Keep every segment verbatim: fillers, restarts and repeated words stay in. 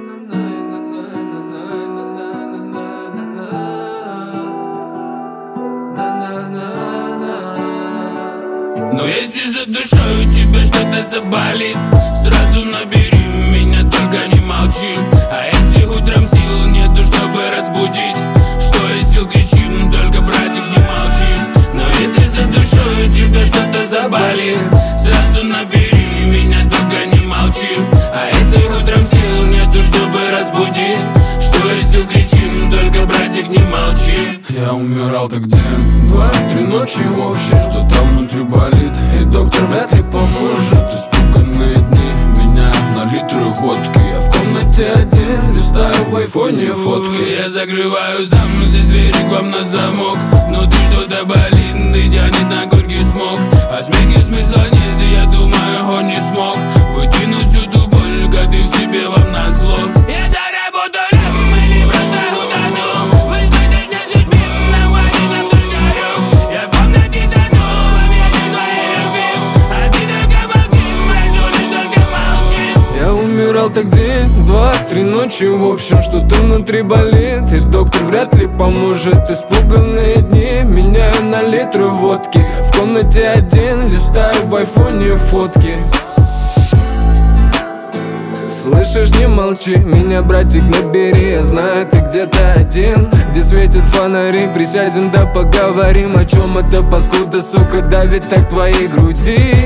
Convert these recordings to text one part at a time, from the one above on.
Но если за душой у тебя что-то заболит, сразу набери меня, только не молчи. А если утром сил нету, чтобы разбудить, что из сил кричим, только, братик, не молчи. Но если за душой у тебя что-то заболит, сразу набери меня, только не молчи. А если утром сил нету, чтобы разбудить, что из сил кричим, только, братик, не молчи. Я умирал так день, два, три ночи вообще, что там внутри болит, и доктор вряд ли поможет. Испуганные дни меня на литры водки, я в комнате один листаю в айфоне фотки. Я закрываю замузи, двери к вам на замок. Внутри что-то болит и тянет на горький смог. А смехе смысла нет, и я думаю, он не смог вытянуть всю ту боль, копив себе вам назло. Я заработал лям или просто утону в избыточной судьбе, навалит обсуждаю. Я в комнате тону в объятии твоей любви, а ты только молчи, прошу лишь только молчи. Я умирал так день, два, три ночи, в общем, что-то внутри болит, и доктор вряд ли поможет. Испуганные дни меняю на литры водки, в комнате один листаю в айфоне фотки. Слышишь, не молчи, меня, братик, набери. Я знаю, ты где-то один, где светят фонари. Присядем да поговорим, о чем эта паскуда, сука, давит так твоей груди.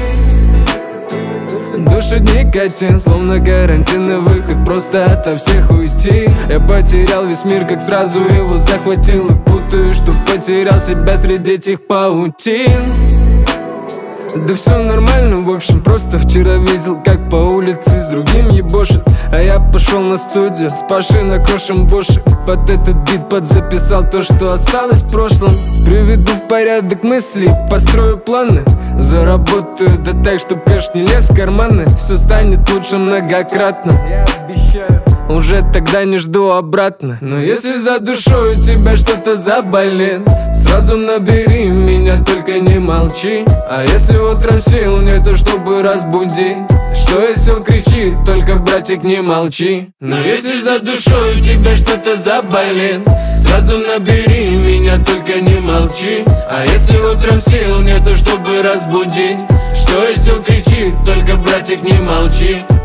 Душит никотин, словно карантинный выход, просто ото всех уйти. Я потерял весь мир, как сразу его захватил, и путаю, что потерял себя среди этих паутин. Да все нормально, в общем, просто вчера видел, как по улице с другим ебошит. А я пошел на студию с Пашей накрошим боши. Под этот бит подзаписал то, что осталось в прошлом. Приведу в порядок мысли, построю планы, заработаю да так, чтоб кэш не лез в карманы. Все станет лучше многократно, я обещаю. Уже тогда не жду обратно. Но если за душой у тебя что-то заболит, сразу набери меня, только не молчи. А если утром сил нету, чтобы разбудить, что из сил кричит, только, братик, не молчи. Но если за душой у тебя что-то заболит, сразу набери меня, только не молчи. А если утром сил нету, чтобы разбудить, что из сил кричит, только, братик, не молчи.